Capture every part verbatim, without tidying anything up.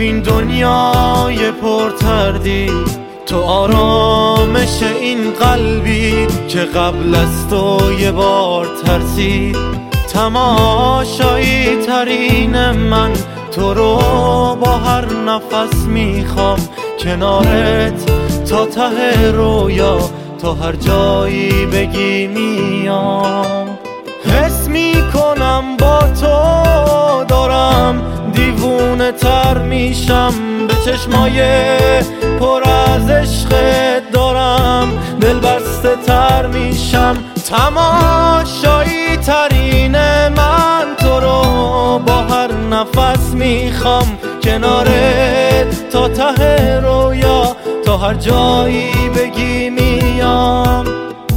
این دنیای پرتردی، تو آرامش این قلبی که قبل از تو یه بار ترسید. تماشایی ترین من تو رو با هر نفس میخوام، کنارت تا ته رویا، تا هر جایی بگی میام. حس میکنم با تو دارم دیوونه تر میشم، به چشمای پر از عشقت دارم دل بسته تر میشم. تماشایی ترین من تو رو با هر نفس میخوام، کنارت تا ته رویا، تا هر جایی بگی میام.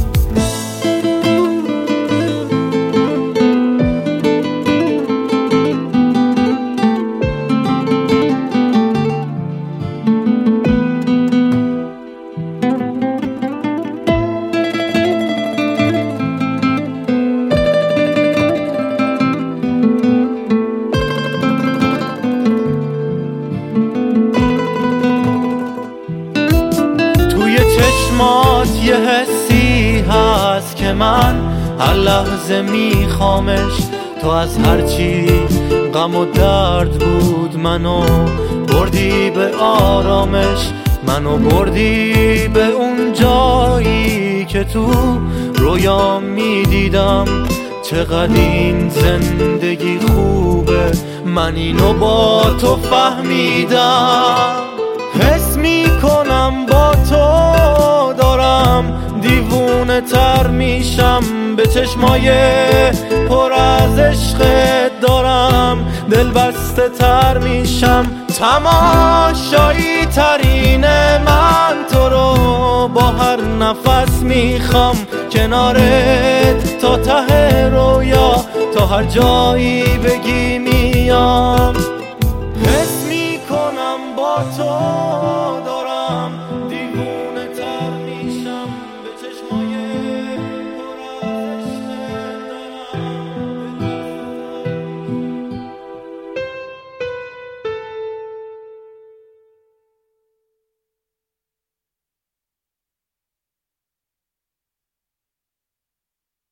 چشمات یه حسی هست که من هر لحظه میخوامش، تو از هرچی غم و درد بود منو بردی به آرامش، منو بردی به اون جایی که تو رویا میدیدم. چقدر این زندگی خوبه، من اینو با تو فهمیدم. حس میکنم با تو دارم دیوونه تر میشم، به چشمای پر از عشقت دارم دل بسته تر میشم. تماشایی ترین من تو رو با هر نفس میخوام، کنارت تا ته رویا، تا هر جایی بگی میام. حس میکنم با تو